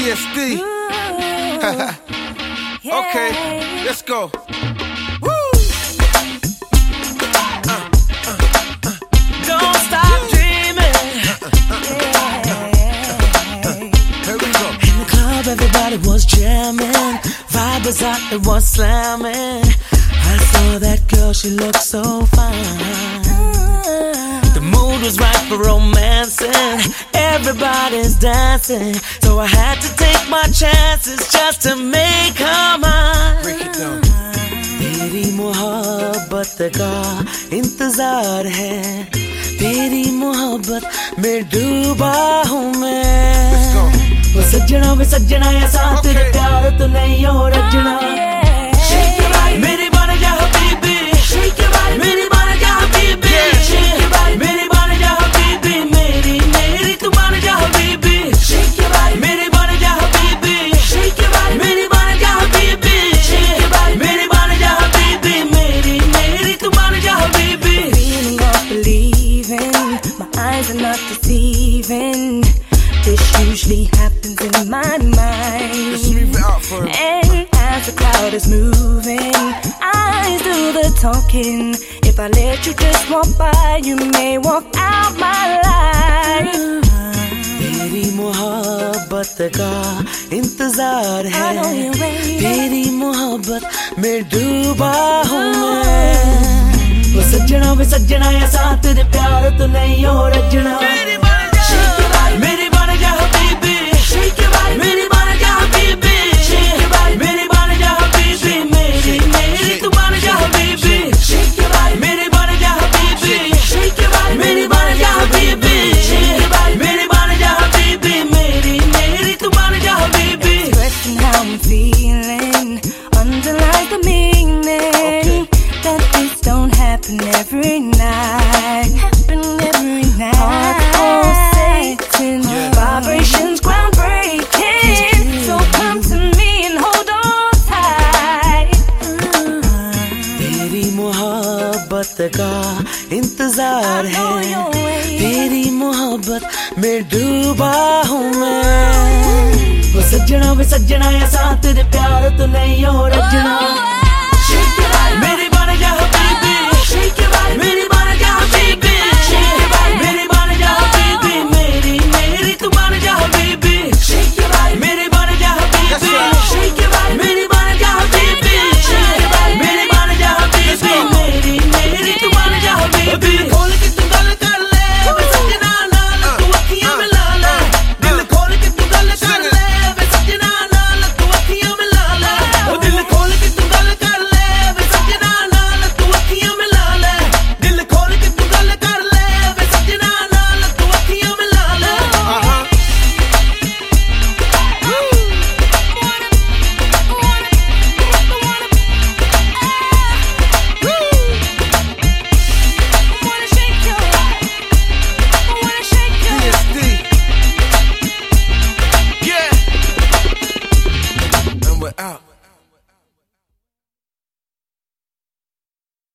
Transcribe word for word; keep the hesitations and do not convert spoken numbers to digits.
P S D. Okay, let's go. Woo! Uh, uh, uh. Don't stop dreaming. Here we go. In the club, everybody was jamming. Vibe was out, it was slamming. I saw that girl, she looked so fine. The mood was right for romancing. Everybody's dancing, so I had to take my chances just to make her mine. Break it down. तेरी मोहब्बत का इंतजार है, तेरी मोहब्बत में डूबा हूँ मैं। वो सज्जना वे सज्जना ऐसा तेरे प्यार तो नहीं हो रजना। मेरी बन जा हबीबी, मेरी बन जा हबीबी, मेरी बन जा हबीबी, मेरी मेरी तू बन जा हबीबी, मेरी बन जा हबीबी, मेरी बन जा हबीबी, मेरी बन जा हबीबी, मेरी मेरी तू बन जा Habibi. Feeling of believing, my eyes are not deceiving. This usually happens in my mind. Let's move it out for him. And as the crowd is moving, eyes do the talking. If I let you just walk by, you may walk out my life. तेरी मोहब्बत का इंतजार है, तेरी मोहब्बत में डूबा हूँ मैं। वो सज्जना वे सज्जना ऐसा तेरे प्यार तो नहीं हो रजना। मेरी बन जा हबीबी, मेरी बन जा हबीबी, मेरी बन जा हबीबी, मेरी मेरी तू बन जा हबीबी, मेरी बन जा हबीबी, मेरी बन जा हबीबी, मेरी बन जा हबीबी, मेरी मेरी तू बन जा Habibi. Expressing how I'm feeling underlies the meaning that this don't happen every night, happen every night. Heart pulsating, vibrations groundbreaking, so come to me and hold on tight. तेरी मोहब्बत का इंतजार है, तेरी मोहब्बत में डूबा हूँ मैं। वो सज्जना वे सज्जना ऐसा तेरे प्यार तो नहीं हो रजना।